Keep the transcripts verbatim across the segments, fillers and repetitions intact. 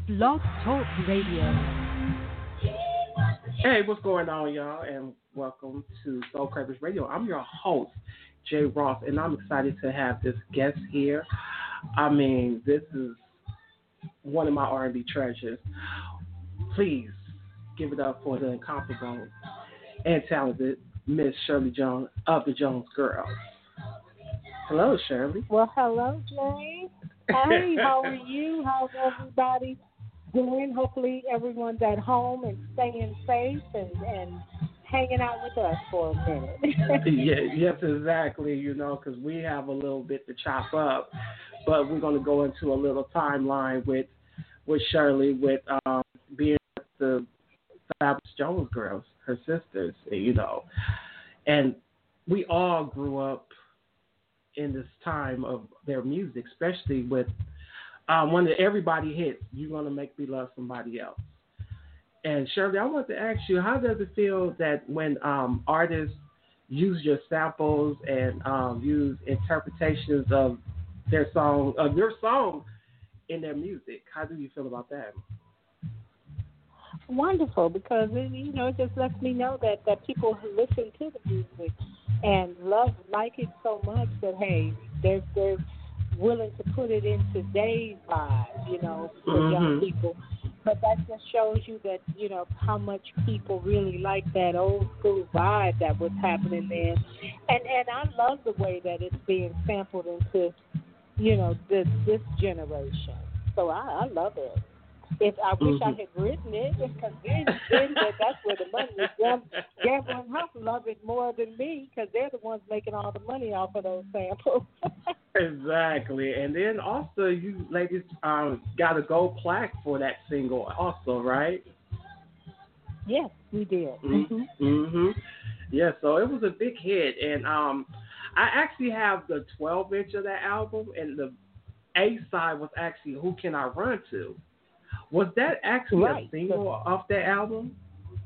Blog Talk Radio. Hey, what's going on, y'all? And welcome to Soul Cravers Radio. I'm your host, Jay Ross, and I'm excited to have this guest here. I mean, this is one of my R and B treasures. Please give it up for the incomparable and talented Miss Shirley Jones of the Jones Girls. Hello, Shirley. Well, hello, Jay. Hey, how are you? How's everybody doing? Hopefully everyone's at home and staying safe and, and hanging out with us for a minute. yeah, yes, exactly, you know, because we have a little bit to chop up, but we're going to go into a little timeline with with Shirley, with um, being the Fabulous Jones Girls, her sisters, you know. And we all grew up in this time of their music, especially with um, one that everybody hits, You're Gonna Make Me Love Somebody Else. And Shirley, I want to ask you, how does it feel that when um, artists use your samples and um, use interpretations of their song, of your song in their music? How do you feel about that? Wonderful, because it, you know, it just lets me know that, that people who listen to the music and love, like it so much that, hey, they're, they're willing to put it in today's vibe, you know, for mm-hmm. young people. But that just shows you that, you know, how much people really like that old school vibe that was happening then. And and I love the way that it's being sampled into, you know, this this generation. So I, I love it. If I wish mm-hmm. I had written it, because then, then that, that's where the money is. Gam- Gamble and Huff love it more than me because they're the ones making all the money off of those samples. Exactly. And then also you ladies um, got a gold plaque for that single also, right? Yes, we did. Mm-hmm. mm-hmm. Yeah, so it was a big hit. And um, I actually have the twelve inch of that album, and the A side was actually Who Can I Run To? Was that actually right. a single so, off that album?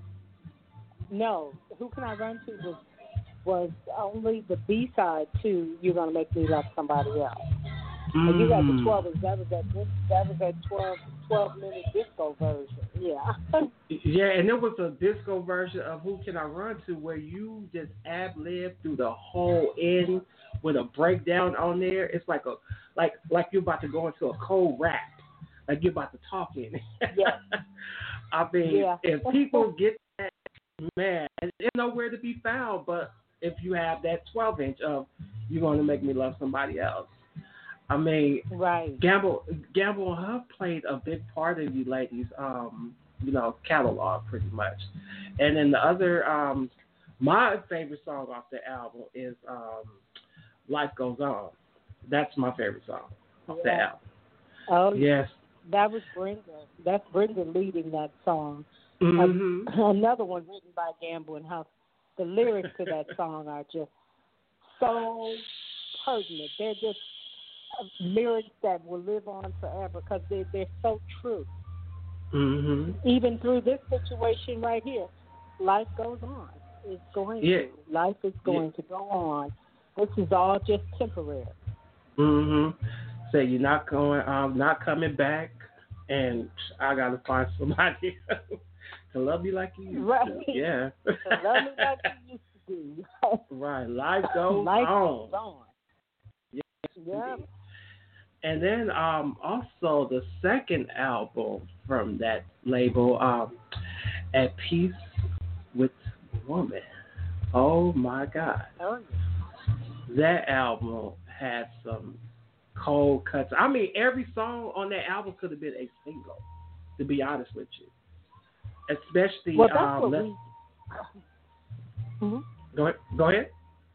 No. Who Can I Run To was was only the B side to You're Gonna Make Me Love Somebody Else. Mm. And you got the twelve. That was that. That was that twelve, twelve minute disco version. Yeah. Yeah, and there was a disco version of Who Can I Run To where you just ad lib through the whole end with a breakdown on there. It's like a like like you're about to go into a cold rap. Like you're about to talk in it. Yeah. I mean, yeah. if people get that, man, it's nowhere to be found. But if you have that twelve inch of You're Gonna Make Me Love Somebody Else. I mean, right. Gamble, Gamble and Huff played a big part of you ladies, um, you know, catalog pretty much. And then the other, um, my favorite song off the album is um, Life Goes On. That's my favorite song off yeah. the album. Oh, yes. That was Brenda. That's Brenda leading that song. Mm-hmm. Uh, another one written by Gamble and Huff. The lyrics to that song are just so pertinent. They're just lyrics that will live on forever because they're, they're so true. Mm-hmm. Even through this situation right here, life goes on. It's going yeah. to. Life is going yeah. to go on. This is all just temporary. Mm-hmm. Say you're not going, um, not coming back, and I gotta find somebody to love you like you used right. to. Yeah. To love me like you used to do. Right. Life goes Life on. goes on. Yes. Yeah. And then um, also the second album from that label, um, At Peace with Woman. Oh my God. Oh, yeah. That album had some cold cuts. I mean, every song on that album could have been a single, to be honest with you. Especially, well, that's um, what we... mm-hmm. go ahead. Go ahead.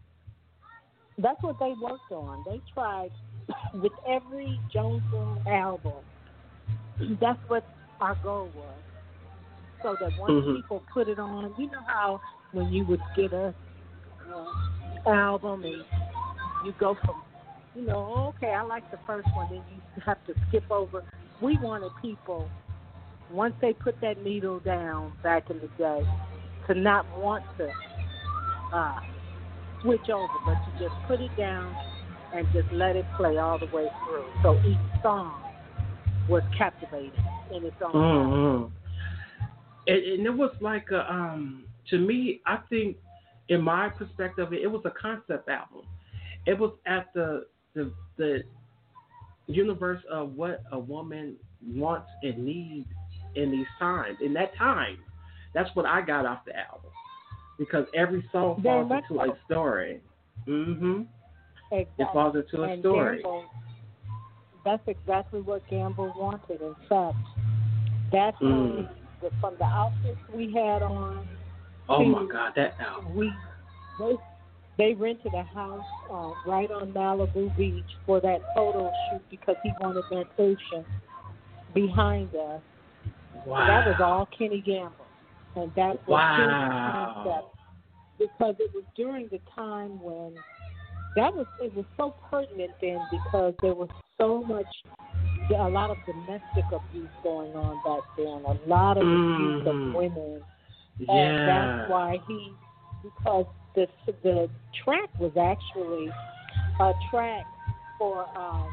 That's what they worked on. They tried with every Jones album. That's what our goal was, so that once mm-hmm. people put it on, you know how when you would get a uh, album and you go from, you know, okay, I like the first one, then you have to skip over. We wanted people, once they put that needle down back in the day, to not want to uh, switch over, but to just put it down and just let it play all the way through. So each song was captivating in its own Mm-hmm. right. And, and it was like a, um, to me, I think, in my perspective, it was a concept album. It was at the the the universe of what a woman wants and needs in these times. In that time, that's what I got off the album, because every song Very falls much into so. a story. Mm-hmm. Exactly. It falls into a And story. Gamble, that's exactly what Gamble wanted. In fact, that Mm. whole, the, from the outfits we had on, Oh to, my God, that album. we they, they rented a house uh, right on Malibu Beach for that photo shoot because he wanted that ocean behind us. Wow. And that was all Kenny Gamble, and that's what Wow. his concept, because it was during the time when that was it was so pertinent then, because there was so much, a lot of domestic abuse going on back then, a lot of abuse Mhm. of women, Yeah. and that's why he, because the the track was actually a track for um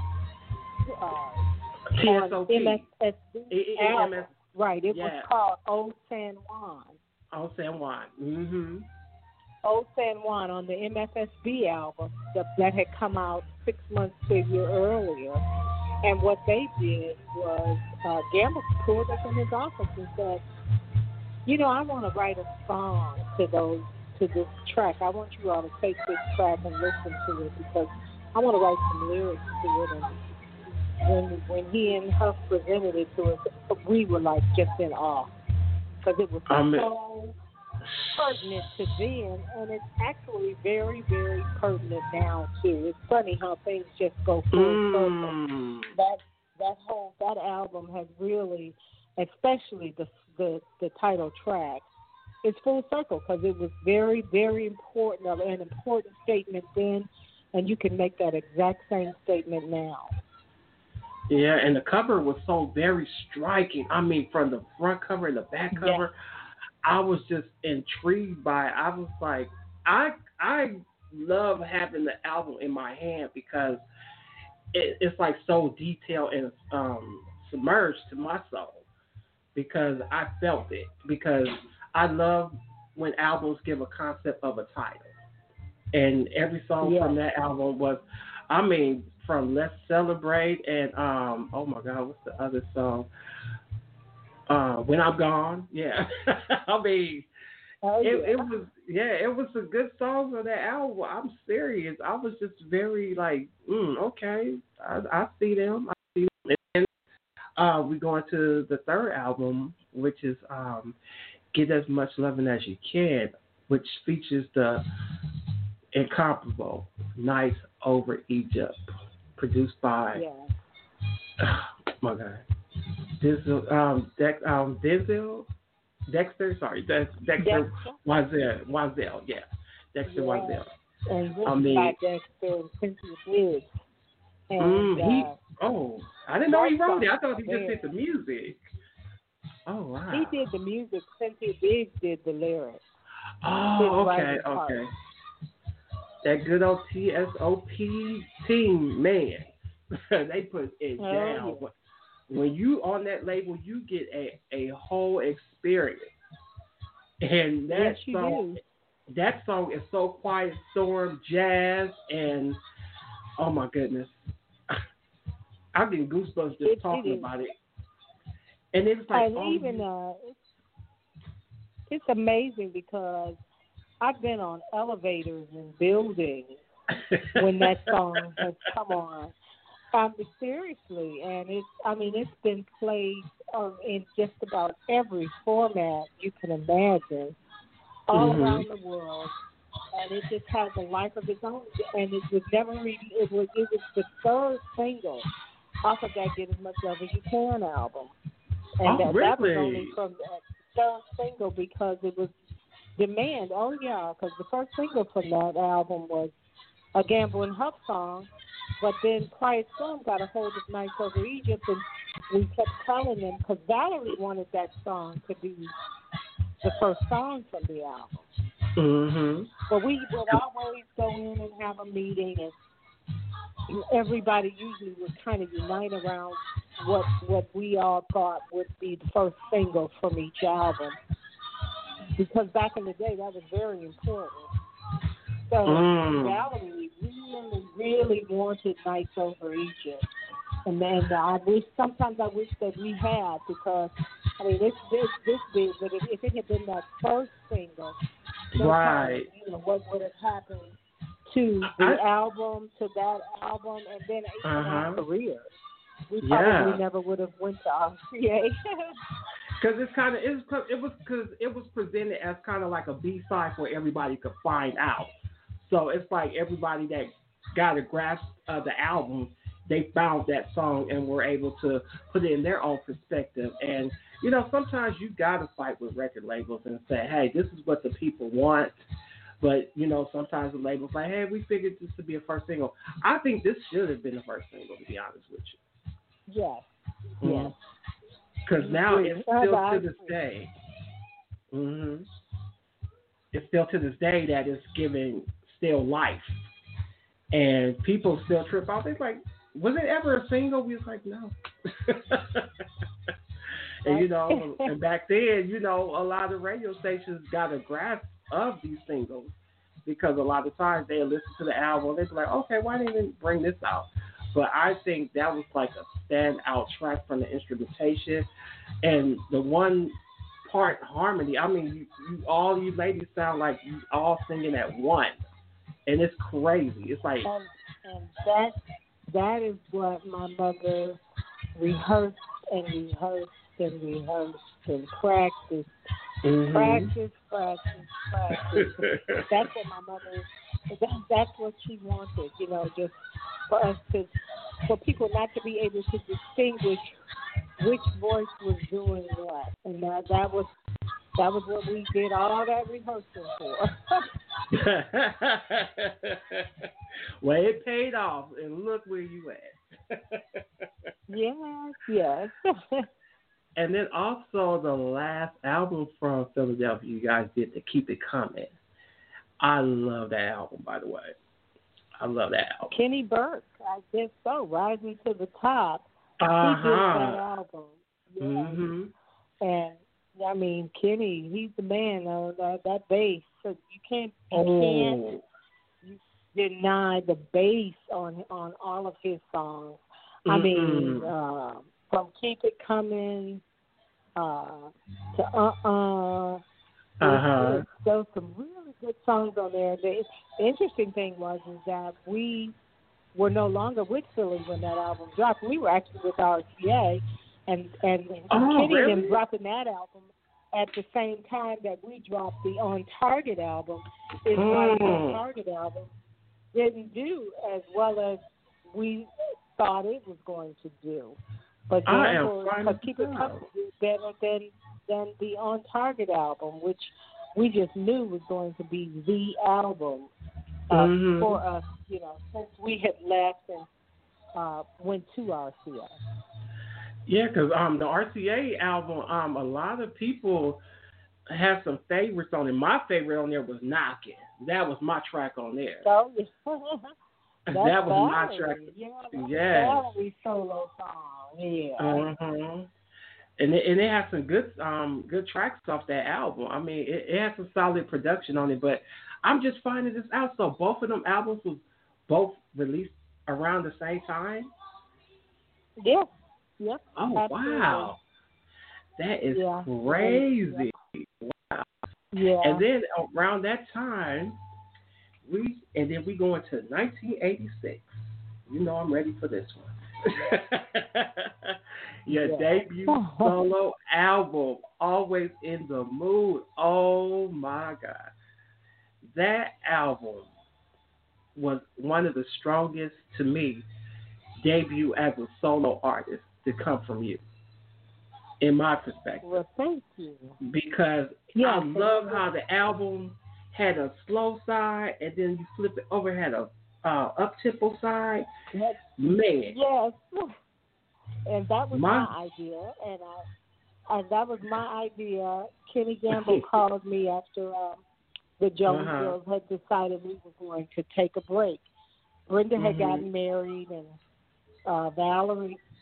uh, T S O P. M S S B E- E- album. M S Right, it yeah. was called Old San Juan. Oh, San Juan. Mm-hmm. Old San Juan on the M F S B album that, that had come out six months to a year earlier. And what they did was uh, Gamble pulled us in his office and said, you know, I want to write a song to those to this track. I want you all to take this track and listen to it, because I want to write some lyrics to it. And when when he and Huff presented it to us, we were like just in awe, because it was Um, so pertinent to then, and it's actually very, very pertinent now too. It's funny how things just go full circle. mm. That that whole that album has really, especially the the the title track, it's full circle, because it was very, very important, uh, an important statement then, and you can make that exact same statement now. Yeah, and the cover was so very striking. I mean, from the front cover and the back cover, Yes. I was just intrigued by it. I was like, I I love having the album in my hand, because it, it's like so detailed and um, submerged to my soul, because I felt it. Because I love when albums give a concept of a title, and every song Yes. from that album was, I mean, from Let's Celebrate and um oh my God, what's the other song? Uh, When I'm Gone. Yeah. I mean, Oh, it, yeah. it was yeah, it was a good song on that album. I'm serious. I was just very like, mm, okay, I, I see them. I see them. And then uh, we go into the third album, which is um, Get As Much Loving As You Can, which features the incomparable Nights Over Egypt, produced by Yeah. oh my God, Denzel, um, Dex, um, Denzel, Dexter, sorry, Dex, Dexter Dexter? Wazell, Wazell, yeah, Dexter Yeah. Wazell. And written I mean- by Dexter and Cynthia Biggs. And Mm, he, uh, oh, I didn't know he that wrote it. I song thought he just there. did the music. Oh wow. he did the music. Cynthia Biggs did the lyrics. Oh, his okay, writing part. okay. That good old T S O P team, man. They put it Oh, down. yeah. When you on that label, you get a, a whole experience. And that Yes, you song, do. that song is so quiet, storm, jazz, and oh my goodness, I'm getting goosebumps just It- it talking is. about it. And it's like, And oh, even uh, it's, it's amazing, because I've been on elevators in buildings when that song has come on. Um, seriously, and it's, I mean, it's been played um, in just about every format you can imagine, all Mhm. around the world, and it just has a life of its own. And it was never, re- it was, it was the third single off of that Get As Much Love As You Can album, and Oh, that, that was really? only from that third single, because it was demand. Oh yeah, because the first single from that album was a Gamble and Huff song. But then Quiet Storm got a hold of Nights Over Egypt, and we kept telling them, because Valerie wanted that song to be the first song from the album. Mm-hmm. But we would always go in and have a meeting, and everybody usually would kind of unite around what what we all thought would be the first single from each album, because back in the day that was very important. So Mm. Valerie really, really wanted Nights Over Egypt, and then I wish sometimes I wish that we had, because I mean it's this this big, but if, if it had been that first single, no Right. telling, you know what would have happened to the I- album, to that album, and then even Uh-huh. our career. We Yeah. probably never would have went to R C A. Because it's kind of it was it was because it was presented as kind of like a B side where everybody could find out. So it's like everybody that got a grasp of the album, they found that song and were able to put it in their own perspective. And you know, sometimes you gotta fight with record labels and say, hey, this is what the people want. But you know, sometimes the labels like, hey, we figured this to be a first single. I think this should have been the first single, to be honest with you. Yes. Mhm. Yes. Because now Yes, it's still I to this agree. day. hmm It's still to this day that it's giving still life, and people still trip out. They're like, "Was it ever a single?" We was like, "No." And you know, and back then, you know, a lot of radio stations got a grasp of these singles, because a lot of times they listen to the album, they'd be like, "Okay, why didn't they bring this out?" But I think that was like a standout track from the instrumentation, and the one part harmony. I mean, you, you all you ladies sound like you all singing at once, and it's crazy. It's like, And, and that that is what my mother rehearsed and rehearsed and rehearsed and practiced, mhm. practice, practice, practice. That's what my mother. That, that's what she wanted, you know, just for us to, for people not to be able to distinguish which voice was doing what, and that that was that was what we did all that rehearsal for. Well, it paid off, and look where you at. Yes, yes. And then also the last album from Philadelphia you guys did, to Keep It Coming. I love that album, by the way. I love that album. Kenny Burke, I guess so, Rising to the Top. Uh-huh. He did that album. Yes. Mm-hmm. And I mean, Kenny, he's the man on that, that bass. So you can't, you Oh. can't deny the bass on on all of his songs. I mean, Mm-mm. uh, from Keep It Coming uh, to Uh-uh. Uh-huh. There's some really good songs on there. The, the interesting thing was is that we were no longer with Philly when that album dropped. We were actually with R C A, and and, and Oh, Kenny really? and him dropping that album at the same time that we dropped the On Target album. It's like the On Mm. Target album didn't do as well as we thought it was going to do. But I am Gamble, finding Keep It this Coming out. did better than than the On Target album, which we just knew was going to be the album uh, Mhm. for us, you know, since we had left and uh, went to R C A. Yeah, because um, the R C A album, um, a lot of people have some favorites on it. My favorite on there was Knockin'. That was my track on there. So that that's was my Valerie. track. Yeah, that's Yes. Valerie's solo song. Yeah. Uh-huh. And it, and it has some good um good tracks off that album. I mean, it, it has some solid production on it. But I'm just finding this out. So both of them albums was both released around the same time. Yeah. Yep. Oh Absolutely. wow, that is Yeah. crazy. Wow. Yeah. And then around that time, we and then we go into nineteen eighty-six. You know, I'm ready for this one. Your Yeah. debut solo album, Always in the Mood. Oh my God. That album was one of the strongest, to me, debut as a solo artist to come from you, in my perspective. Well, thank you. Because Yeah, I love how the album had a slow side, and then you flip it over, had a uh, up tempo side. Yes. Man, Yes. And that was My- my, idea, and I, and that was my idea. Kenny Gamble called me after um, the Jones Uh-huh. Girls had decided we were going to take a break. Brenda had Mhm. gotten married, and uh, Valerie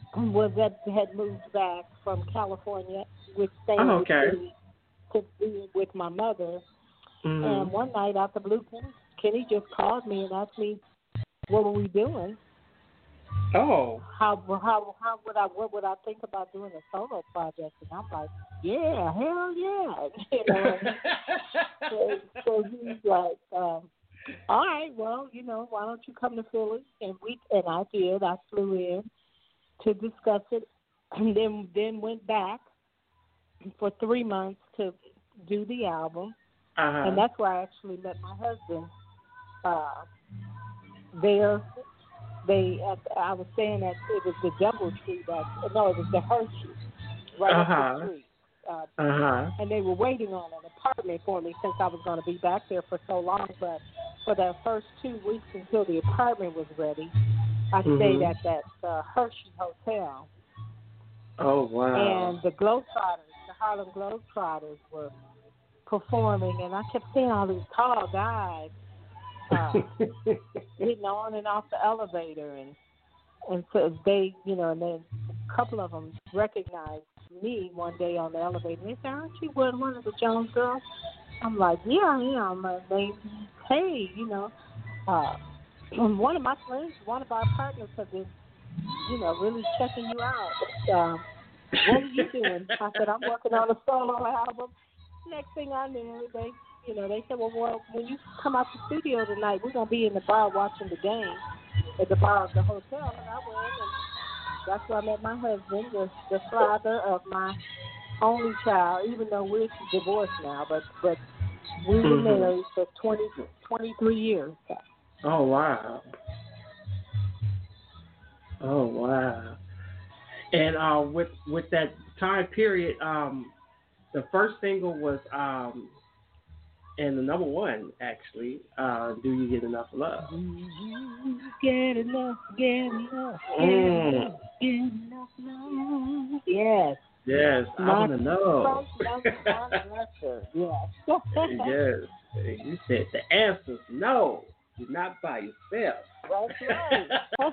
was that had moved back from California with staying Oh, okay. with me to be with my mother. Mm-hmm. And one night out the blue, Kenny, Kenny just called me and asked me what were we doing. Oh. How how how would I what would I think about doing a solo project? And I'm like, yeah, hell yeah. You know, so, so he's like, um, all right, well, you know, why don't you come to Philly? And we and I did. I flew in to discuss it, and then then went back for three months to do the album, Uh-huh. and that's where I actually met my husband. Uh, there, they I was saying that it was the DoubleTree that no, it was the Hershey right Uh-huh. up the street. Uh, Uh-huh. and they were waiting on an apartment for me since I was going to be back there for so long. But for the first two weeks until the apartment was ready, I Mm-hmm. stayed at that uh, Hershey Hotel. Oh, wow. And the Globetrotters, the Harlem Globetrotters were performing, and I kept seeing all these tall guys uh, getting on and off the elevator, and and so they, you know, and then a couple of them recognized me one day on the elevator. They said, "Aren't you one one of the Jones girls?" I'm like, "Yeah, I am." And they, hey, you know, uh, one of my friends, one of our partners, have been, you know, really checking you out. Um, what were you doing? I said, "I'm working on a solo album." Next thing I knew, they, you know, they said, "Well, well, when you come out the studio tonight, we're gonna be in the bar watching the game at the bar of the hotel." And I went, and that's where I met my husband, the, the father of my only child. Even though we're divorced now, but but we were Mm-hmm. married for twenty, twenty-three years. Oh, wow. Oh, wow. And uh, with with that time period, um, the first single was, um, and the number one, actually, uh, Do You Get Enough Love? Do you get enough, get enough, get Mm. enough, get enough love? Yes. Yes, I My want to know. first number one record. Yes. Yes. You said the answer's no. You're not by yourself. That's right.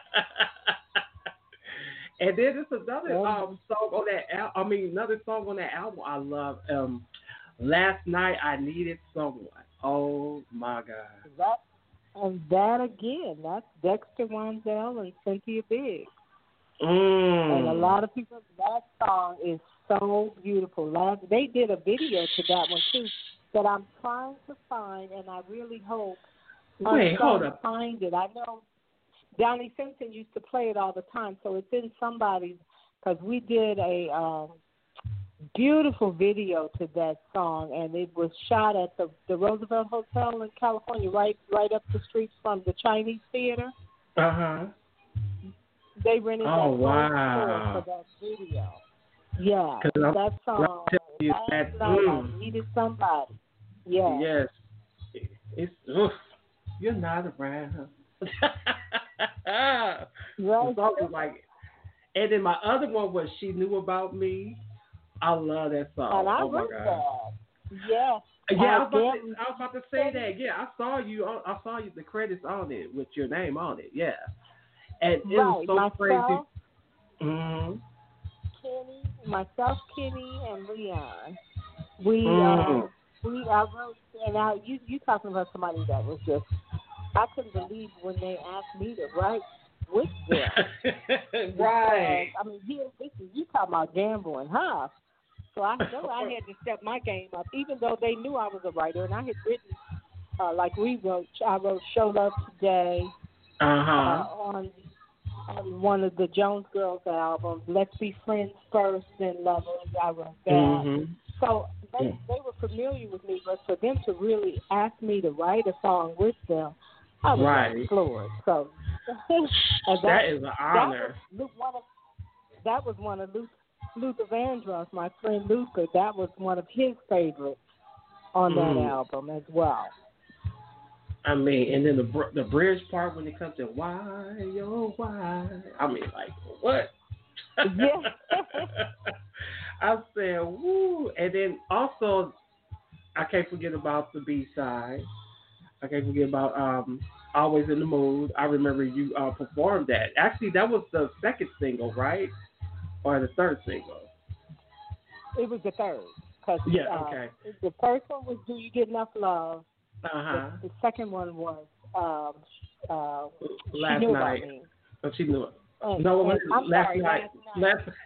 And then there's another Yeah. um, song on that al- I mean, another song on that album I love. Um, Last Night I Needed Someone. Oh, my God. That, and that again, that's Dexter Wansell and Cynthia Biggs. Mm. And a lot of people, that song is so beautiful. Last, they did a video to that one, too, that I'm trying to find, and I really hope Wait, hold I up. find it. I know Donnie Simpson used to play it all the time, so it's in somebody's, because we did a um, beautiful video to that song, and it was shot at the, the Roosevelt Hotel in California, right right up the street from the Chinese Theater. Uh-huh. They rented Oh, that whole wow. floor for that video. Yeah, 'Cause I'm- that song, I'll tell you Last that, Night mm. I Needed Somebody. Yeah. Yes. It's, oof, you're not around. Right. It's always like, and then my other one was She Knew About Me. I love that song. And I oh, my wrote God. that. Yeah. Yeah, I was, Uh, about to, Gabby- I was about to say that. Yeah, I saw you. on- I saw you the credits on it with your name on it. Yeah, and it was Right, so myself, crazy. Mm-hmm. Kenny, myself, Kenny, and Leon. We, Mm. uh, we, I wrote, and I, you, you talking about somebody that was just, I couldn't believe when they asked me to write with them. Right. Because, I mean, here, this is you talking about gambling, huh? So I know I had to step my game up, even though they knew I was a writer, and I had written, uh, like we wrote, I wrote "Show Love Today" Uh-huh. uh, on on one of the Jones Girls albums. "Let's Be Friends First, Then Lovers." I wrote that. Mm-hmm. So they Mm. they were familiar with me, but for them to really ask me to write a song with them, I was Right. like floored. So and that, That is an honor. That was one of, that was one of Luther, Luther Vandross, my friend Luther. That was one of his favorites on Mm. that album as well. I mean, and then the br- the bridge part when it comes to why, oh why. I mean, like what? Yeah. I said, woo. And then also, I can't forget about the B side. I can't forget about um, Always in the Mood. I remember you uh, performed that. Actually, that was the second single, right? Or the third single? It was the third. Cause, Yeah, uh, okay. The first one was Do You Get Enough Love? Uh-huh. The, the second one was um, uh, Last She Knew Night. About Me. Oh, she knew it. And, no, and, I'm last sorry, night. last night. Last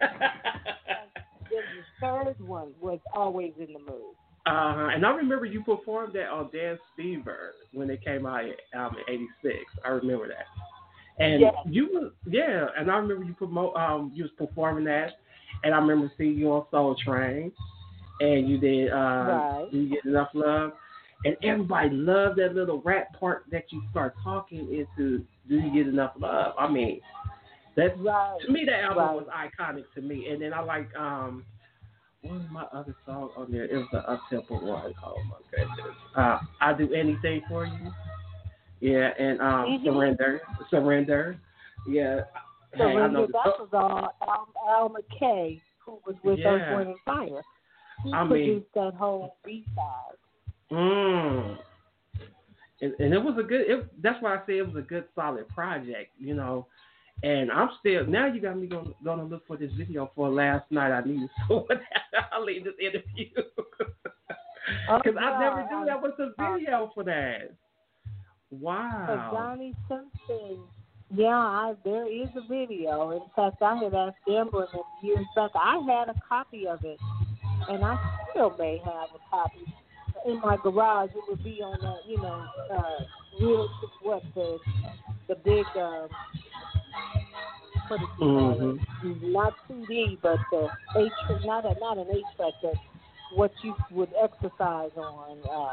the third one was Always in the Mood. Uh-huh. And I remember you performed that on Dance Fever when it came out um, in eighty-six. I remember that. And yes. you was, yeah, and I remember you promote, um, you was performing that, and I remember seeing you on Soul Train, and you did, uh, right. Do You Get Enough Love? And everybody loved that little rap part that you start talking into Do You Get Enough Love? I mean, that's, right. to me, that album right. was iconic to me. And then I like, um, what was my other song on there? It was the up-tempo one. Oh, my goodness. Uh, I Do Anything For You. Yeah, and um, mm-hmm. Surrender. Surrender. Yeah. Surrender, hey, I know the, that was uh, Al, Al McKay, who was with yeah. Earth, Wind and Fire. He I produced mean, that whole B-side. Mm. And, and it was a good, it, that's why I say it was a good, solid project, you know. And I'm still, now you got me going to look for this video for last night. I need to sort that. I'll leave this interview. Because oh, I yeah, never knew I, that was a uh, video for that. Wow. For Johnny Simpson. Yeah, I, there is a video. In fact, I had asked Amber years back. I had a copy of it, and I still may have a copy in my garage. It would be on that, you know, uh, real, what, the, the big, um, what is it called? Mm-hmm. Not C D, but the H, not a, not an eight-track, but what you would exercise on.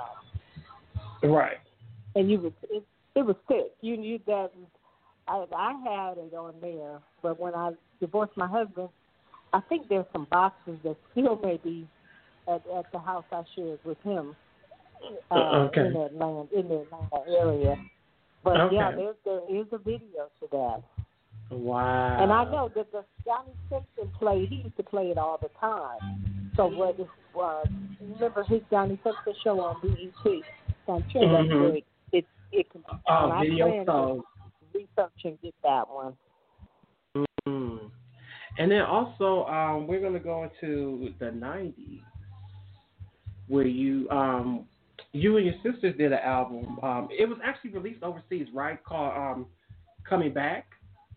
Uh, right. And you would, it, it was thick. You knew that. I, I had it on there, but when I divorced my husband, I think there's some boxes that still may be at, at the house I shared with him uh, okay. in that land, in the Atlanta area. But okay. yeah, there there is a video to that. Wow. And I know that the Johnny Simpson played. He used to play it all the time. So what? Uh, remember his Johnny Simpson show on B E T? So I'm sure mm-hmm. that's where it it, it can. Oh, video song. Research and get that one. Mm-hmm. And then also, um, we're going to go into the nineties, where you um, you and your sisters did an album. Um, it was actually released overseas, right? Called um, Coming Back.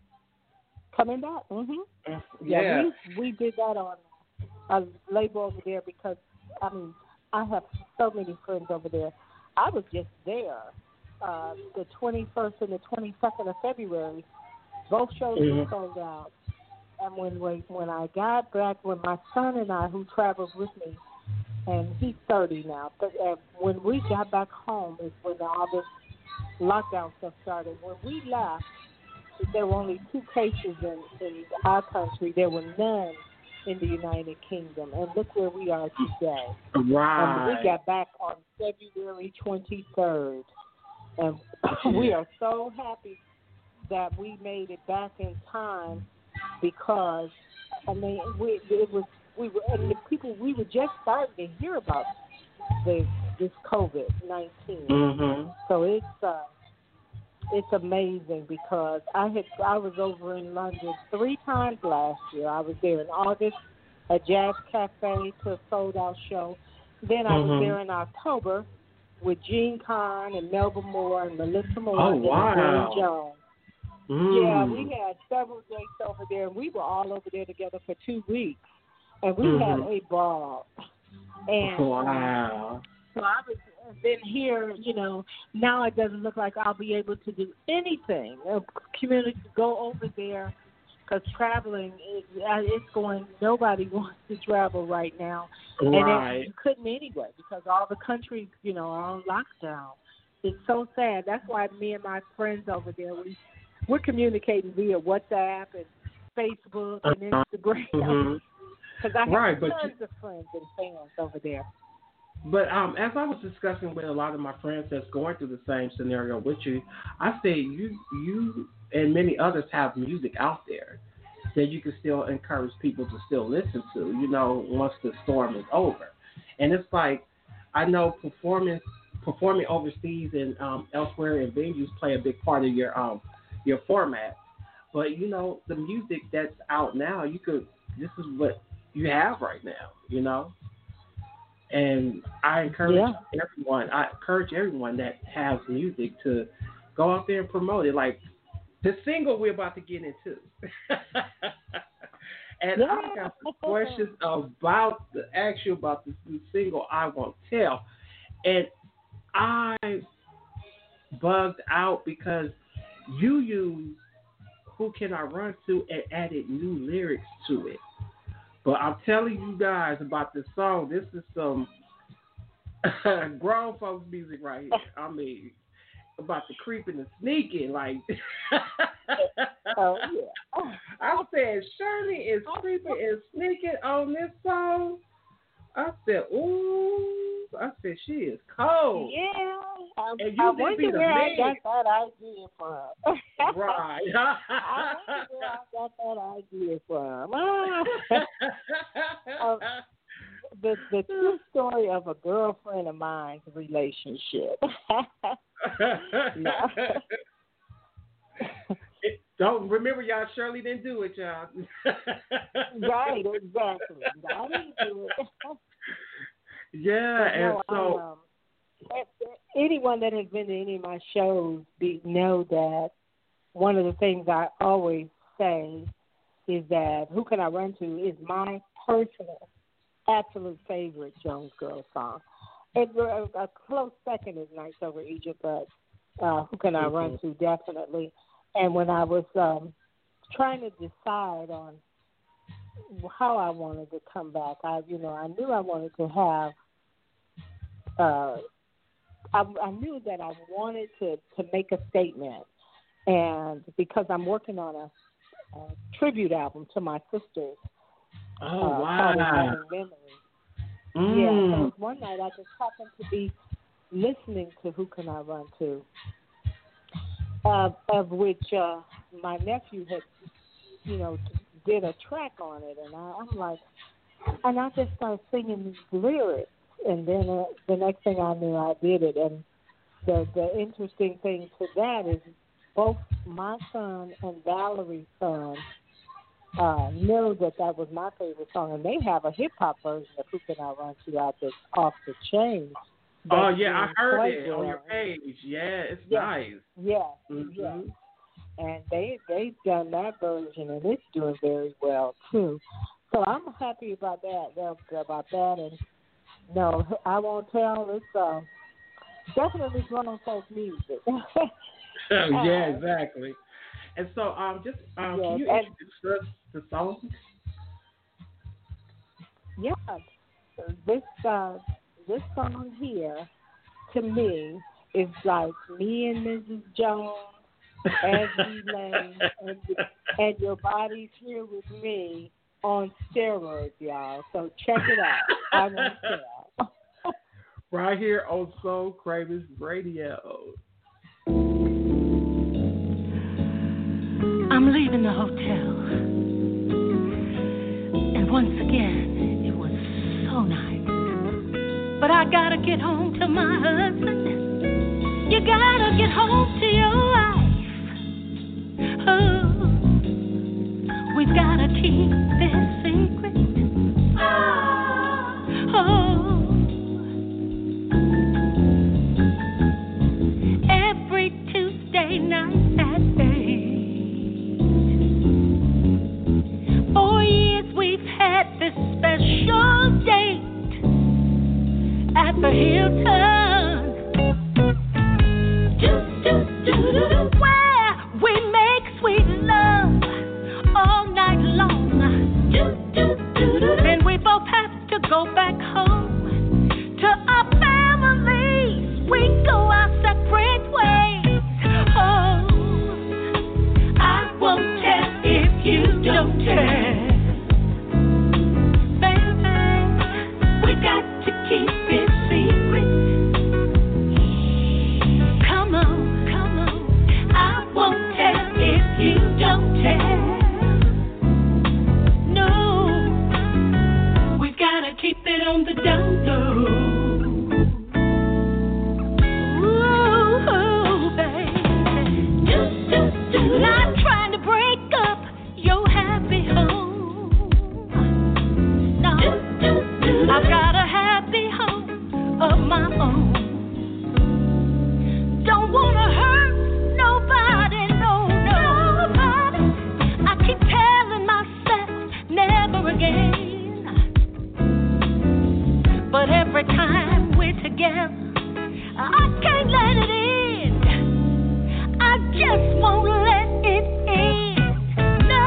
Coming Back. Mm-hmm. Uh, yeah, yeah. we we did that on a label over there because I mean I have so many friends over there. I was just there. Uh, the twenty-first and the twenty-second of February, both shows mm-hmm. were sold out. And when we, when I got back, when my son and I, who traveled with me, and he's thirty now, but uh, when we got back home is when all this lockdown stuff started. When we left, there were only two cases in, in our country. There were none in the United Kingdom. And look where we are today. Right. And we got back on February twenty-third. And we are so happy that we made it back in time because, I mean, we, it was, we were, and the people, we were just starting to hear about the, this COVID nineteen. Mm-hmm. So it's, uh, it's amazing because I had, I was over in London three times last year. I was there in August, a jazz cafe to a sold out show. Then I mm-hmm. was there in October with Gene Kahn and Melba Moore and Melissa Moore oh, and wow. Glenn Jones. Mm. Yeah, we had several dates over there, and we were all over there together for two weeks, and we mm-hmm. had a ball. And wow. so I was then here, you know, now it doesn't look like I'll be able to do anything. Uh, community go over there because traveling is it's going. Nobody wants to travel right now, right. and you couldn't anyway because all the countries, you know, are on lockdown. It's so sad. That's why me and my friends over there we we're communicating via WhatsApp and Facebook and Instagram because mm-hmm. I have right, tons you, of friends and fans over there. But um, as I was discussing with a lot of my friends that's going through the same scenario with you, I say you you and many others have music out there that you can still encourage people to still listen to, you know, once the storm is over. And it's like, I know performance performing overseas and um, elsewhere in venues play a big part of your um, your format. But you know, the music that's out now, you could. This is what you have right now. You know, and I encourage yeah. everyone. I encourage everyone that has music to go out there and promote it. Like the single we're about to get into. And yeah. I got some questions about the actual about this new single, I Won't Tell. And I bugged out because you used Who Can I Run To and added new lyrics to it. But I'm telling you guys about this song. This is some grown folks music right here. I mean, about the creeping and sneaking, like. Oh yeah. I said Shirley is creeping and sneaking on this song. I said, ooh. I said she is cold. Yeah. I, and you I wonder where I got that idea from. Right. I wonder where I got that idea from. uh, the the true story of a girlfriend of mine's relationship. It, don't remember, y'all. Shirley didn't do it, y'all. Right, exactly. I didn't do it. Yeah, but and no, so um, anyone that has been to any of my shows be, know that one of the things I always say is that Who Can I Run To is my personal, absolute favorite Jones Girl song. It, a, a close second is Nights Over Egypt, but uh, Who Can I mm-hmm. Run To, definitely. And when I was um, trying to decide on how I wanted to come back, I, you know, I knew I wanted to have, uh, I, I knew that I wanted to, to make a statement. And because I'm working on a, a tribute album to my sisters. Oh, uh, wow. Mm. Yeah, so one night I just happened to be listening to Who Can I Run To, uh, of which uh, my nephew had, you know, did a track on it, and I, I'm like, and I just started singing these lyrics, and then uh, the next thing I knew, I did it. And the the interesting thing to that is both my son and Valerie's son uh, knew that that was my favorite song, and they have a hip hop version of Who Can I Run To out that's off the chain. Oh yeah, I heard it there on your page. Yeah, it's yeah. nice. Yeah, mm-hmm. yeah. And they they've done that version, and it's doing very well too. So I'm happy about that. About that, and no, I won't tell. It's uh, definitely grown folk music. Yeah, exactly. And so, um, just um, yes, can you introduce the song? Yeah, this uh, this song here, to me, is like me and Missus Jones as we lay, and, and your body's here with me on steroids, y'all. So check it out. I won't tell. Right here on Soul Cravers Radio. I'm leaving the hotel, and once again, it was so nice. But I gotta get home to my husband. You gotta get home to your wife. Oh, we've gotta keep this secret. Oh, every Tuesday night at eight. For years we've had this special date at the Hilton. Do, do, do, do, do. Where we make sweet love all night long. Do, do, do, do. Then we both have to go back home to our families. We go our separate ways. Oh, I won't tell if you don't tell. Baby, we got to keep it secret. Come on, come on. I won't tell if you don't tell. No, we've got to keep it on the down. I've got a happy home of my own. Don't wanna hurt nobody, no, no. Nobody. I keep telling myself never again. But every time we're together, I can't let it in. I just won't let it in. No,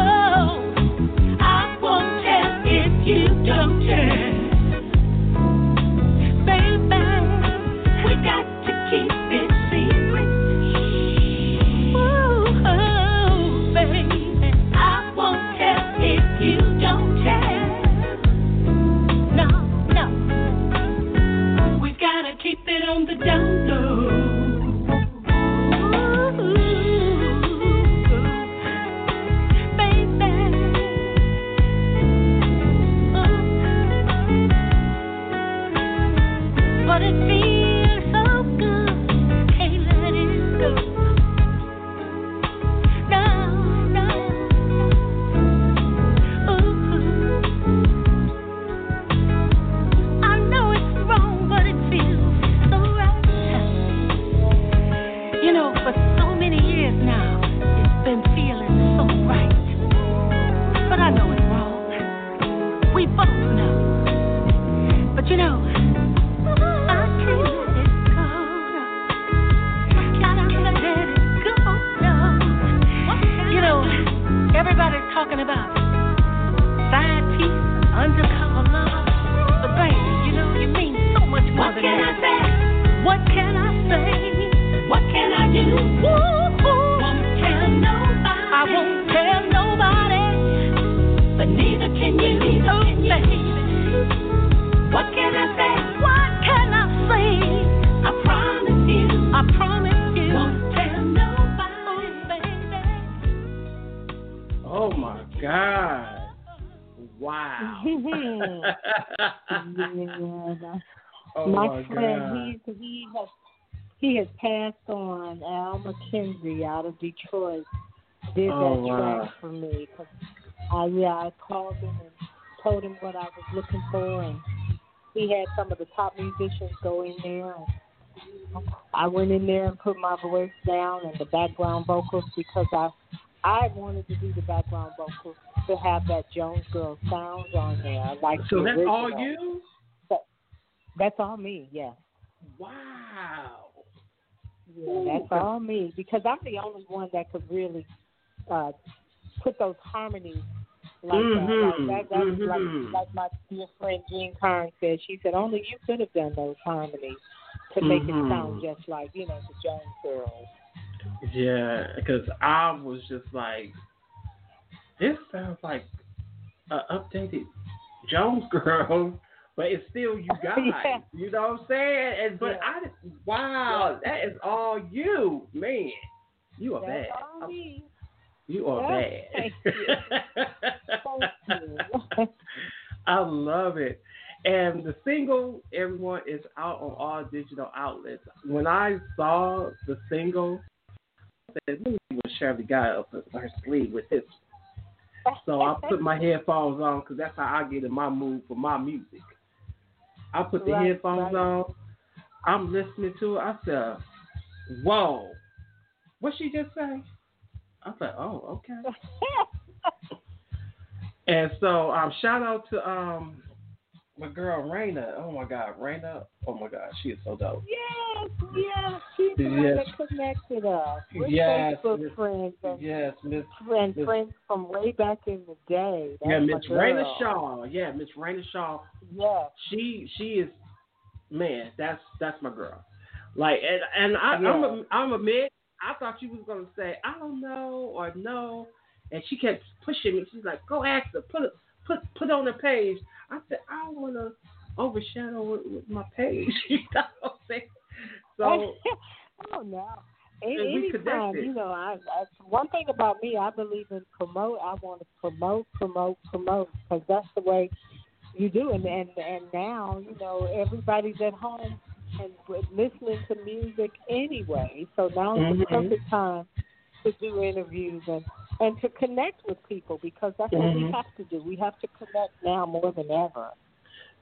I won't tell if you don't tell. Baby, we got to keep it secret. Ooh, oh, baby, I won't tell if you don't tell. No, no, we gotta keep it on the down low. But it feels so good, can't let it go. No, no. Ooh. I know it's wrong, but it feels so right. You know, for so many years now, it's been feeling so right. But I know it's wrong. We both know. But you know, everybody's talking about side piece, undercover love. But baby, you know, you mean so much more what than that. What can I say? What can I say? What can I do? Woo-hoo. Won't tell nobody. I won't tell nobody. But neither can you. Neither oh, can baby. You. What can I say? What can I say? I promise you. I promise you. Won't tell nobody, baby. Oh my God. Wow. yeah, oh my, my friend, God. He, he, has, he has passed on. Al McKenzie out of Detroit did Oh, that wow. track for me. Cause I, yeah, I called him and told him what I was looking for, and he had some of the top musicians go in there. And I went in there and put my voice down and the background vocals because I I wanted to do the background vocals to have that Jones Girl sound on there. I like so the that's original. all you? That, that's all me, yeah. Wow. Yeah, that's all me because I'm the only one that could really uh, put those harmonies like mm-hmm. that. Like that that's mm-hmm. like, like my dear friend Jean Carn said. She said only you could have done those harmonies to make mm-hmm. it sound just like, you know, the Jones Girls. Yeah, because I was just like, this sounds like an updated Jones Girl, but it's still you guys. yeah. You know what I'm saying? And, but yeah. I, wow, yeah. that is all you, man. You are That's bad. all me. You are yeah. bad. Thank you. Thank you. I love it. And the single, everyone, is out on all digital outlets. When I saw the single, I said, let me see what Shirley got up her sleeve with this. So I put my headphones on because that's how I get in my mood for my music. I put the right, headphones right. on. I'm listening to it. I said, whoa. What she just say? I said, oh, okay. And so um, shout out to um, my girl Raina. Oh my God, Raina. Oh my God, she is so dope. Yes, yes, she's the one Yes. that connected us. We're Yes, Facebook Miss, friends and, yes, Miss and Miss, friends from way back in the day. That's yeah, my Miss girl. Raina Shaw. Yeah, Miss Raina Shaw. Yeah, she she is, man. That's that's my girl. Like, and and I, yeah. I'm a, I'm admit, I thought she was gonna say I don't know or no, and she kept pushing me. She's like, go ask her, put it, put put on the page. I said I don't want to overshadow it with my page. You know what I'm saying? So, oh no. Any, we anytime, connected. you know, I, I one thing about me, I believe in promote. I want to promote, promote, promote, because that's the way you do. And and and now, you know, everybody's at home and listening to music anyway. So now is mm-hmm. the perfect time to do interviews and and to connect with people because that's what mm-hmm. we have to do. We have to connect now more than ever.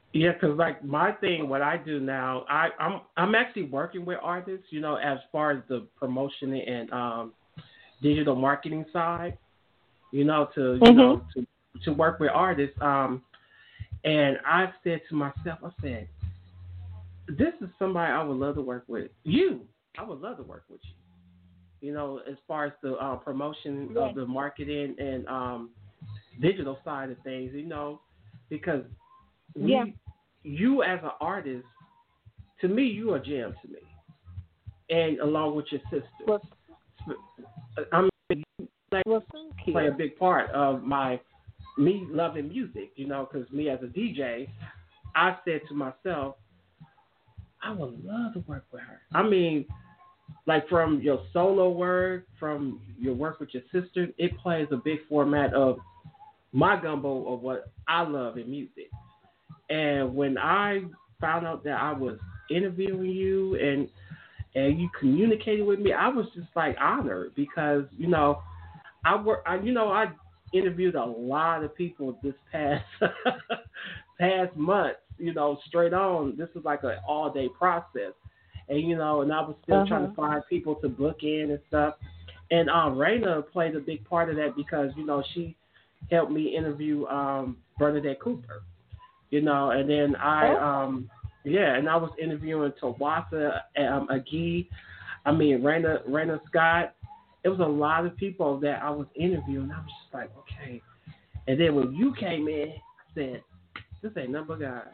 Yeah, because like my thing, what I do now, I, I'm I'm actually working with artists, you know, as far as the promotion and um, digital marketing side, you know, to you Mhm. know to to work with artists. Um, and I said to myself, I said, this is somebody I would love to work with. You, I would love to work with you. You know, as far as the uh, promotion of Yes. the marketing and um, digital side of things, you know, because Yeah. we, you as an artist, to me, you are a gem to me, and along with your sister, Well, I mean, you play, well, thank play you. a big part of my me loving music, you know, because me as a D J, I said to myself, I would love to work with her. I mean, like from your solo work, from your work with your sister, it plays a big format of my gumbo of what I love in music. And when I found out that I was interviewing you and and you communicated with me, I was just like honored because you know I work. I, you know I interviewed a lot of people this past past month. You know, straight on. This is like an all day process, and you know, and I was still Uh trying huh. to find people to book in and stuff. And um, Raina played a big part of that because you know she helped me interview um, Bernadette Cooper. You know, and then I, Okay. um, yeah, and I was interviewing Tawasa um, Agee. I mean, Raina, Raina Scott. It was a lot of people that I was interviewing. I was just like, okay. And then when you came in, I said, this ain't nothing but God.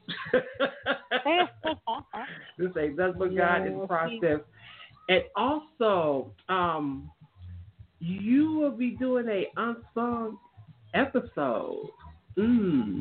This ain't nothing but God in the Yeah. See, process. And also, um, you will be doing a unsung episode. Mm.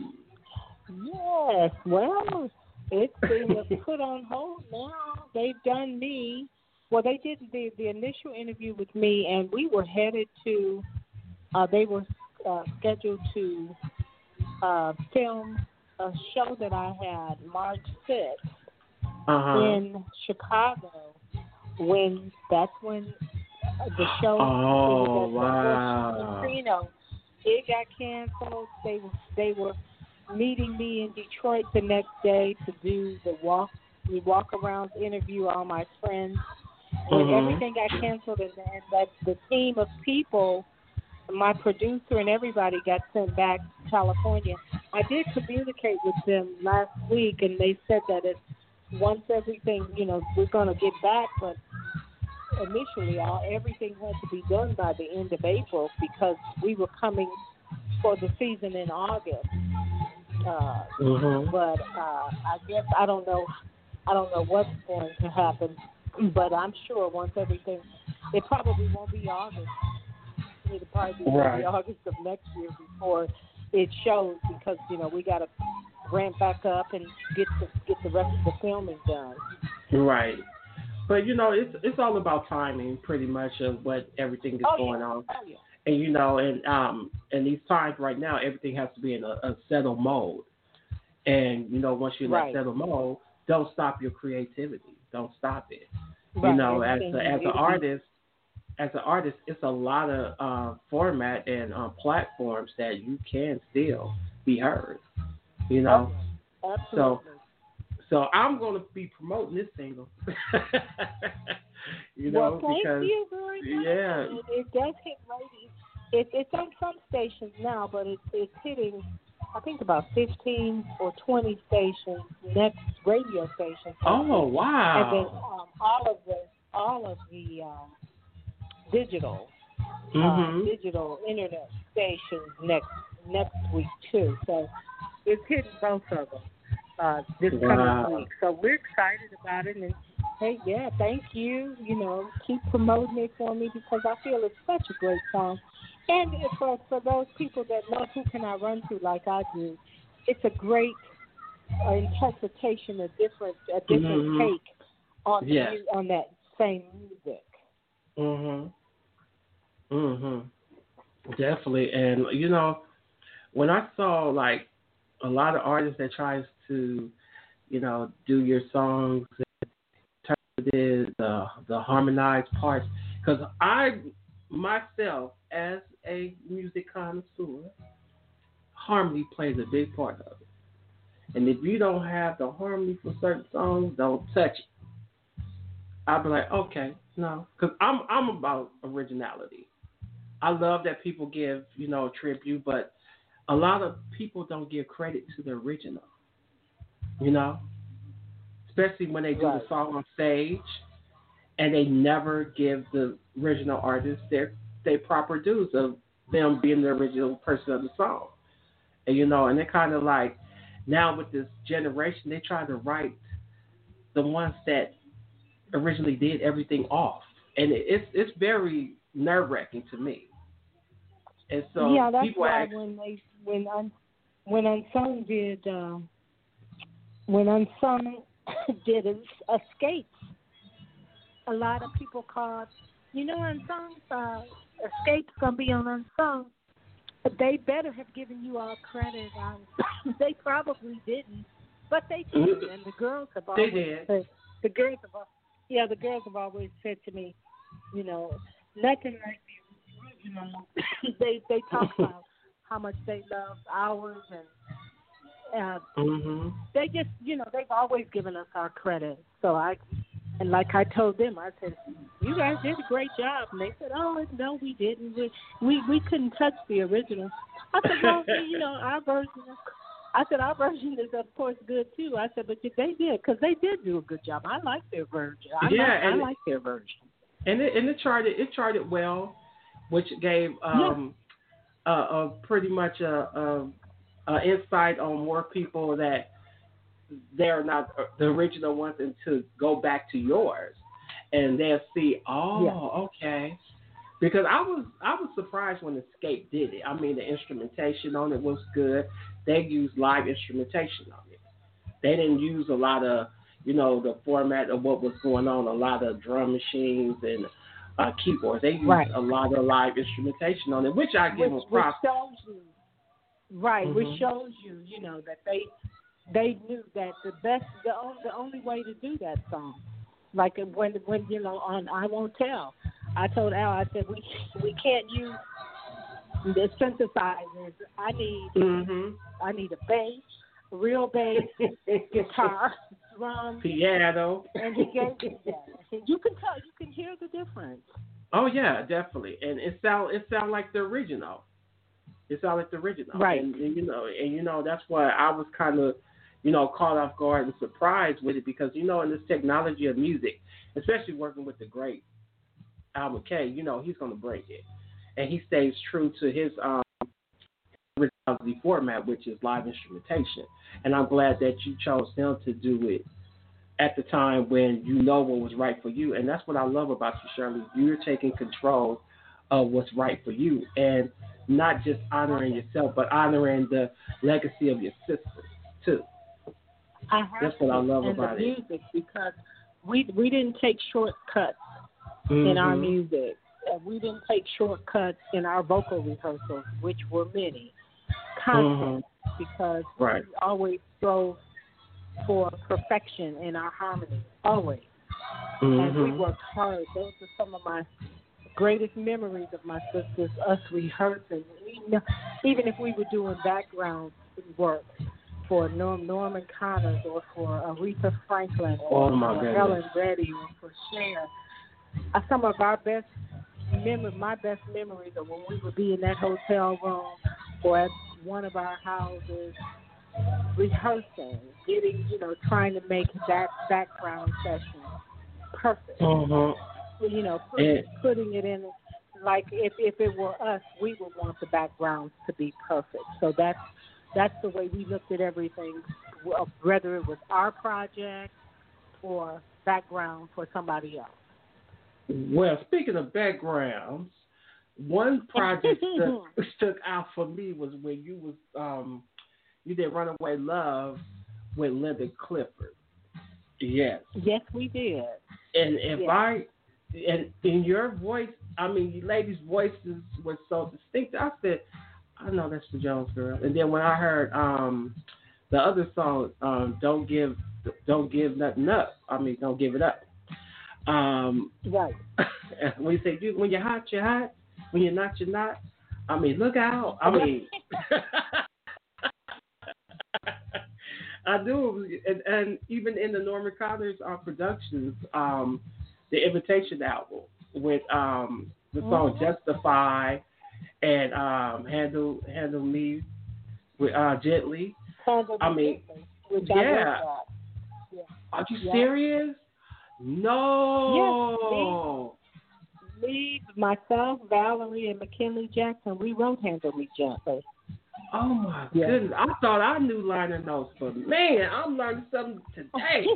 yes. Well, it's been put on hold now. They've done me. Well, they did the the initial interview with me, and we were headed to. Uh, they were uh, scheduled to uh, film a show that I had March sixth Uh-huh. in Chicago. When that's when the show it Oh, was at the Four wow. Casino. It got canceled. They were they were meeting me in Detroit the next day to do the walk the walk around interview all my friends. And Mm-hmm. everything got canceled, and then that the team of people, my producer and everybody got sent back to California. I did communicate with them last week, and they said that it's once everything, you know, we're going to get back, but initially all everything had to be done by the end of April because we were coming for the season in August. Uh, Mm-hmm. but uh, I guess I don't know. I don't know what's going to happen, but I'm sure once everything, it probably won't be August. It'll probably be maybe Right. August of next year before it shows because you know we got to ramp back up and get the get the rest of the filming done. Right. But you know, it's it's all about timing, pretty much, of what everything is Oh going yeah, on. oh yeah. And you know, and um, in these times right now, everything has to be in a, a settled mode. And you know, once you're in that Right, settled mode, don't stop your creativity. Don't stop it. You right. know, as a, Everything as an it'll be. artist, as an artist, it's a lot of uh, format and uh, platforms that you can still be heard. You Oh know, yeah, so absolutely. so I'm going to be promoting this single. You Well, know, thank because you very much. yeah, It, it does hit radio. It, it's on some stations now, but it's it's hitting. I think about fifteen or twenty stations, next radio stations next oh week, and then wow, um, all of the all of the um, digital uh, mhm, digital internet stations next next week too. So it's hitting both of them uh, this coming wow, week. So we're excited about it. And hey, yeah, thank you. You know, keep promoting it for me because I feel it's such a great song. And for for those people that love Who Can I Run To like I do, it's a great uh, interpretation, a different a different mhm, take on the yes, mu- on that same music. mhm, mhm, definitely. And you know, when I saw like a lot of artists that tries to, you know, do your songs the the, the harmonized parts, because I myself as a music connoisseur, harmony plays a big part of it. And if you don't have the harmony for certain songs, don't touch it. I'll be like, okay, no, because I'm I'm about originality. I love that people give, you know, tribute, but a lot of people don't give credit to the original, you know, especially when they do Right. the song on stage and they never give the original artist their their proper dues of them being the original person of the song. And, you know, and they're kind of like, now with this generation, they try to write the ones that originally did everything off. And it, it's it's very nerve-wracking to me. And so yeah, that's people why ask, when they when un, when Unsung did um, when Unsung did es- Escapes, a lot of people called, you know, Unsung uh, Escapes gonna be on Unsung. But they better have given you all credit. On, they probably didn't, but they did. And the girls have always They did. said, the girls have, al- yeah, the girls have always said to me, you know, nothing like the original. they they talk about how much they love ours, and uh, mm-hmm. they just, you know, they've always given us our credit. So I, and like I told them, I said, you guys did a great job. And they said, oh, no, we didn't. We we, we couldn't touch the original. I said, well, you know, our version, is, I said, our version is, of course, good, too. I said, but they did, because they did do a good job. I like their version. I, Yeah, like, I and- like their version. And it, and it charted it charted well, which gave um, yeah. uh, uh, pretty much a, a, a insight on more people that they're not the original ones, and to go back to yours, and they'll see, oh, yeah. okay, because I was I was surprised when Escape did it. I mean, the instrumentation on it was good. They used live instrumentation on it. They didn't use a lot of, you know, the format of what was going on, a lot of drum machines and uh, keyboards. They used right. a lot of live instrumentation on it, which I give them props. Which shows you, right, mm-hmm. which shows you, you know, that they they knew that the best, the only, the only way to do that song, like when when you know on I Won't Tell, I told Al, I said we we can't use the synthesizers. I need mm-hmm. I need a bass, real bass, guitar, drum, piano, and he gave me that. You can tell, you can hear the difference. Oh yeah, definitely, and it sound it sound like the original. It sound like the original, right? And, and you know, and you know that's why I was kind of, you know, caught off guard and surprised with it, because you know, in this technology of music, especially working with the great Al McKay, you know, he's gonna break it, and he stays true to his um originality format, which is live instrumentation. And I'm glad that you chose him to do it at the time when you know what was right for you. And that's what I love about you, Shirley. You're taking control of what's right for you, and not just honoring yourself, but honoring the legacy of your sisters too. I have that's what I love and about the it. music, because we we didn't take shortcuts mm-hmm. in our music. Uh, we didn't take shortcuts in our vocal rehearsals, which were many, constant, mm-hmm. because right. we always strove for perfection in our harmony, always. Mm-hmm. And we worked hard. Those are some of my greatest memories of my sisters, us rehearsing. Even, even if we were doing background work for Norm, Norman Connors, or for Aretha Franklin, or oh, for Helen Reddy, or for Cher. Uh, some of our best mem- my best memories are when we would be in that hotel room or at one of our houses rehearsing, getting, you know, trying to make that background session perfect. Mm-hmm. You know, put, yeah. putting it in, like if if it were us, we would want the backgrounds to be perfect. So that's that's the way we looked at everything, whether it was our project or background for somebody else. Well, speaking of backgrounds, one project that stuck out for me was when you was um you did Runaway Love with Linda Clifford. Yes. Yes, we did. And if yes. I and in your voice, I mean, you ladies' voices were so distinct. I said, I know that's the Jones Girl. And then when I heard um, the other song, um, "Don't Give, Don't Give Nothing Up," I mean, "Don't Give It Up." Um, right. When you say, "When you're hot, you're hot. When you're not, you're not." I mean, look out. I mean, I do, and, and even in the Norman Connors uh, productions, um, the Invitation album with um, the song mm-hmm. "Justify" and um, "Handle Handle Me with uh, Gently." Handle I mean, which yeah. I yeah. Are you yeah. serious? No. Yes, me, me, myself, Valerie, and McKinley Jackson, we wrote "Handle Me Gently." Oh my yeah. goodness! I thought I knew liner notes, but man, I'm learning something today.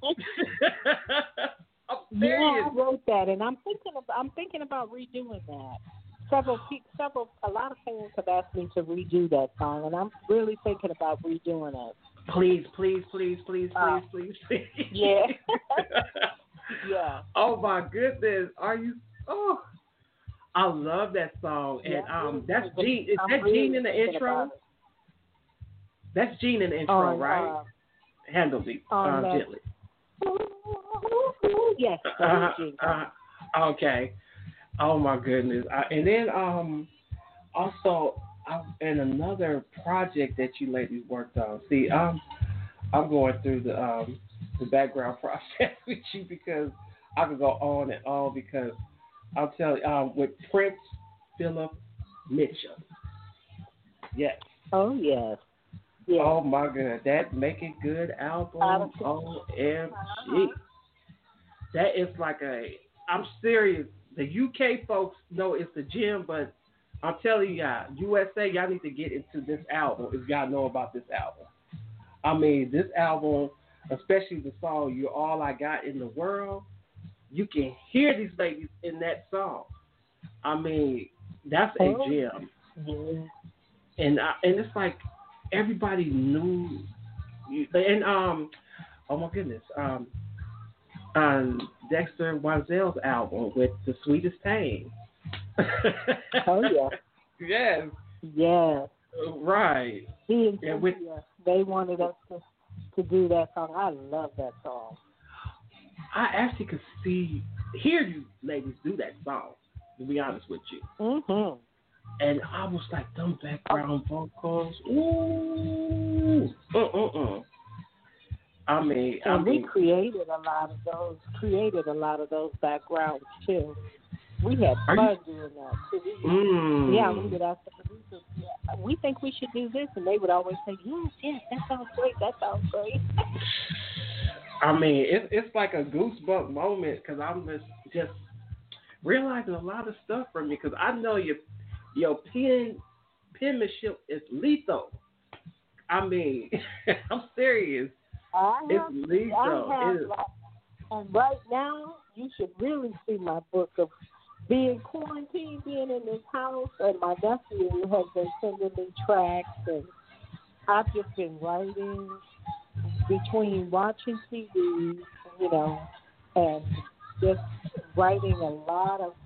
I'm serious. Yeah, I wrote that, and I'm thinking about I'm thinking about redoing that. Several people, several, a lot of fans have asked me to redo that song, and I'm really thinking about redoing it. Please, please, please, please, please, uh, please, please. Yeah. yeah. Oh my goodness! Are you? Oh, I love that song, and yeah, um, that's Gene. Is I'm that really Gene in the intro? That's Gene in the intro, on, right? Uh, Handle me on uh, gently. Yes. Uh, uh, okay. Oh my goodness! I, and then um, also I, in another project that you ladies worked on. See, um, I'm going through the um the background process with you because I could go on and on because I'll tell you um with Prince Philip Mitchell. Yes. Oh yes. Yeah. Oh my God, that Make It Good album, O M G. That is like a, I'm serious. The U K folks know it's the gym, but I'm telling y'all, U S A, y'all need to get into this album if y'all know about this album. I mean, this album, especially the song "You're All I Got in the World," you can hear these ladies in that song. I mean, that's a oh. gem. Yeah. And I, and it's like everybody knew, you, and um, oh my goodness, um, on Dexter Wazel's album with "The Sweetest Pain." Oh yeah. Yes. Yes. Right. He and yeah, with, they wanted us to to do that song. I love that song. I actually could see, hear you ladies do that song. To be honest with you. Mhm. And I was like, them background vocals, ooh, uh, uh, uh. I mean, and I we mean, created a lot of those, created a lot of those backgrounds too. We had fun you, doing that too. We, mm. Yeah, we would ask the producers, yeah, we think we should do this, and they would always say, yes, yes, that sounds great, that sounds great. I mean, it's it's like a goosebump moment because I'm just just realizing a lot of stuff from you because I know your your pen penmanship is lethal. I mean, I'm serious. I have, it's lethal. I have, it is. Like, and right now, you should really see my book of being quarantined, being in this house, and my nephew has been sending me tracks, and I've just been writing between watching T V, you know, and just writing a lot of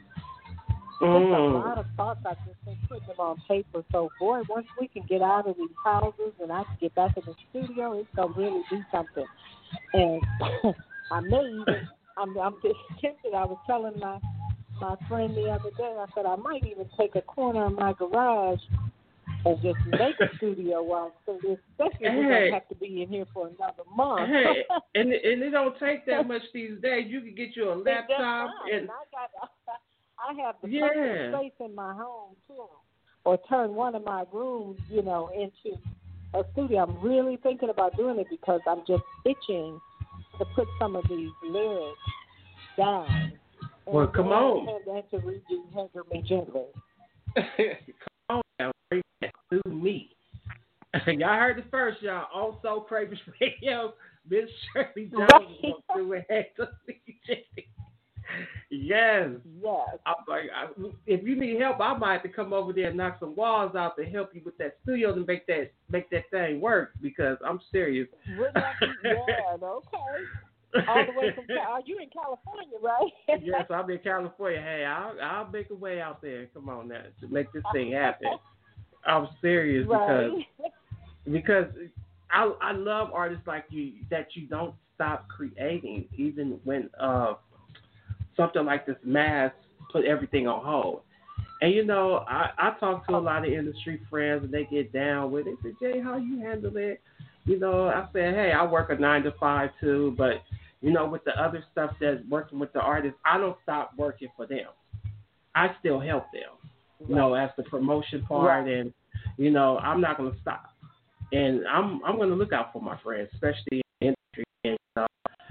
Mm. Just a lot of thoughts. I've just been putting them on paper. So, boy, once we can get out of these houses and I can get back in the studio, it's going to really do something. And I may even, I'm, I'm just tempted. I was telling my, my friend the other day, I said I might even take a corner of my garage and just make a studio while so especially if hey. we're going to have to be in here for another month. Hey, and, and it don't take that much these days. You can get you a laptop. and I got I have the yeah. perfect space in my home, too. Or turn one of my rooms, you know, into a studio. I'm really thinking about doing it because I'm just itching to put some of these lyrics down. Well, come on. And then to redo Handle Me Gently. Come on now. Bring that to me. Y'all heard it first, y'all. On Soul Cravers Radio, Miss Shirley Jones Right. will do it. Handle Me Gently. Yes. Yes. I'm like, I, if you need help, I might have to come over there and knock some walls out to help you with that studio to make that make that thing work because I'm serious. Wouldn't that be, yeah, okay. All the way from are you in California, right? Yes, I'm in California. Hey, I'll I'll make a way out there. Come on now to make this thing happen. I'm serious right. because because I I love artists like you that you don't stop creating even when uh. something like this mass put everything on hold. And, you know, I, I talk to a lot of industry friends, and they get down with it. They say, Jay, how you handle it? you know, I said, hey, I work a nine to five too, but you know, with the other stuff that's working with the artists, I don't stop working for them. I still help them, you know, as the promotion part, Right. and you know, I'm not going to stop, and I'm I'm going to look out for my friends, especially in the industry. And, uh,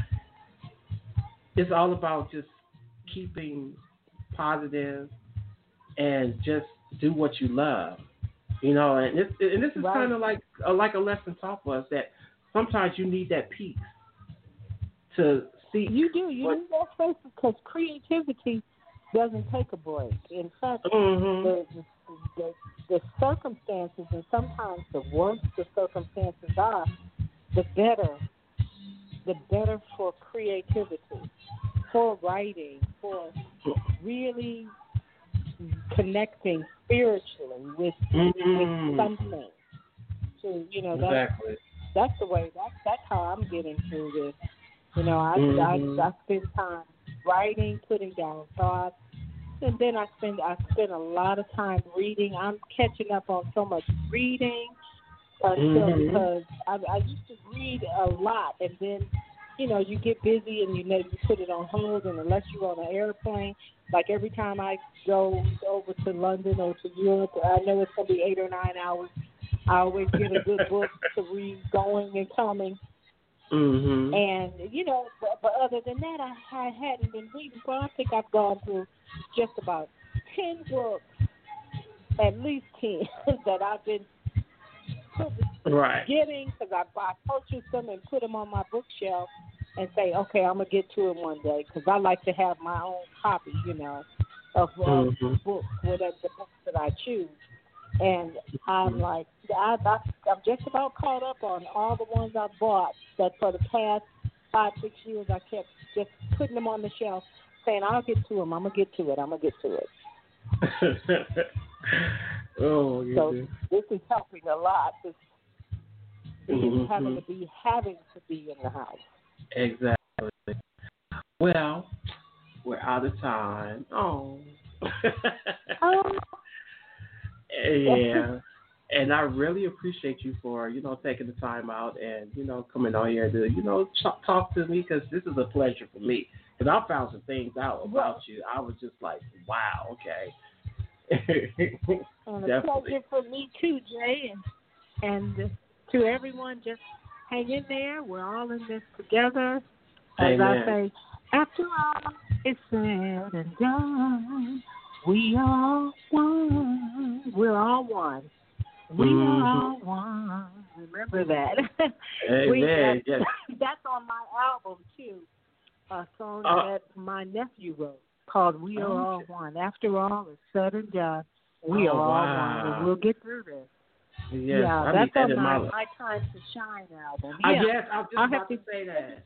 it's all about just keeping positive and just do what you love, you know. And this and this is Right. kind of like uh, like a lesson taught for us that sometimes you need that peace to see. You do. You what, need that space because creativity doesn't take a break. In fact, mm-hmm. the, the the circumstances, and sometimes the worse the circumstances are, the better, the better for creativity, for writing, for really connecting spiritually with, Mm-hmm. with something. So you know that's Exactly. that's the way. That's that's how I'm getting through this. You know, I Mm-hmm. I, I spend time writing, putting down thoughts, and then I spend I spend a lot of time reading. I'm catching up on so much reading uh, Mhm. because I, I used to read a lot, and then you know you get busy and you know you put it on hold, and unless you're on an airplane, like every time I go over to London or to Europe, I know it's gonna be eight or nine hours. I always get a good book to read, going and coming. Mm-hmm. And, you know, but, but other than that, I, I hadn't been reading. So I think I've gone through just about ten books, at least ten, that I've been Right. getting because I, I purchased them and put them on my bookshelf and say, okay, I'm going to get to it one day because I like to have my own copy, you know, of uh, Mm-hmm. books, whatever the books that I choose. And I'm like, I, I, I'm just about caught up on all the ones I bought that for the past five, six years I kept just putting them on the shelf saying, I'll get to them, I'm going to get to it, I'm going to get to it. Oh, yeah. So this is helping a lot, this Mm-hmm. having to be, having to be in the house. Exactly. Well, we're out of time. Oh. Oh. Yeah. And I really appreciate you for, you know, taking the time out and, you know, coming on here to, you know, ch- talk to me because this is a pleasure for me. Because I found some things out about you. I was just like, wow, okay. And a Definitely. pleasure for me too, Jay. And, and to everyone, just hang in there. We're all in this together. As Amen. I say, after all is said and done, we are one. We're all one. We Mm-hmm. are all one. Remember that. Amen. we, that Yes. That's on my album, too. A song Uh, that my nephew wrote called We Are All okay. One. After all is said and done, we Oh, are all wow. one. And we'll get through this. Yes, yeah, I that's need that on in my, my life. my Time to Shine album. I Yeah. guess I was just I'll about have to to say that.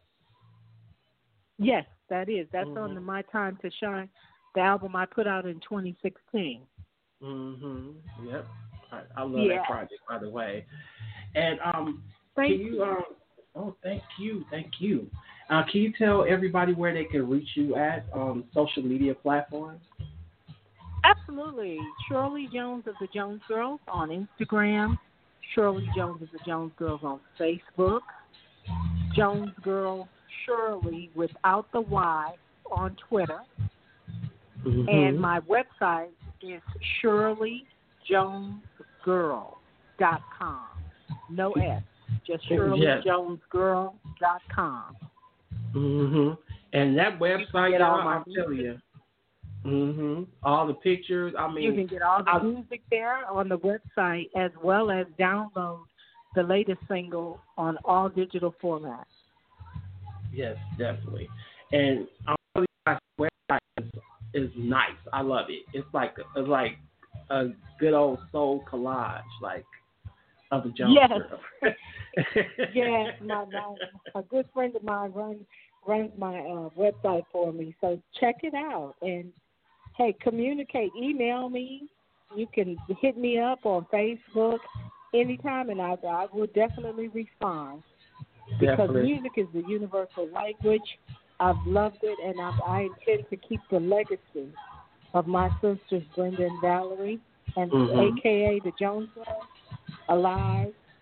Yes, that is. That's Mm-hmm. on the My Time to Shine, the album I put out in twenty sixteen. Mhm. Yep. I, I love Yeah. that project, by the way. And um, Thank can you um, oh, thank you, thank you. Uh, can you tell everybody where they can reach you at on social media platforms? Absolutely. Shirley Jones of the Jones Girls on Instagram. Shirley Jones of the Jones Girls on Facebook. Jones Girl Shirley without the Y on Twitter. Mm-hmm. And my website is shirley jones girl dot com. No S. Just shirley jones girl dot com. Mhm. And that website, get y'all, all my I'll tell you. Mhm. All the pictures. I mean, You can get all the I, music there on the website as well as download the latest single on all digital formats. Yes, definitely. And I'm really my website is, is nice. I love it. It's like it's like a good old soul collage, like of a Jones Yes. girl. Yes, my, my a good friend of mine runs runs my uh, website for me. So check it out and hey, communicate. Email me. You can hit me up on Facebook anytime, and I I will definitely respond. Because Definitely. music is the universal language. I've loved it, and I, I intend to keep the legacy of my sisters, Brenda and Valerie, and Mhm. A K A the Jones Girls, alive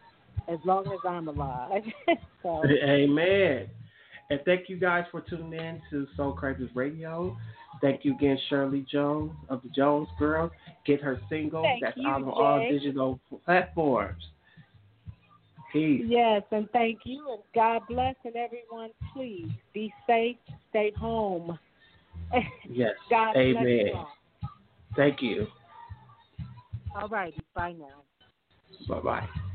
as long as I'm alive. So. Amen. And thank you guys for tuning in to Soul Cravers Radio. Thank you again, Shirley Jones of the Jones Girls. Get her single. Thank That's you, out on Jay. all digital platforms. Peace. Yes, and thank you, and God bless, and everyone, please be safe, stay home. Yes. God Amen. bless you all. Thank you. All righty, bye now. Bye-bye.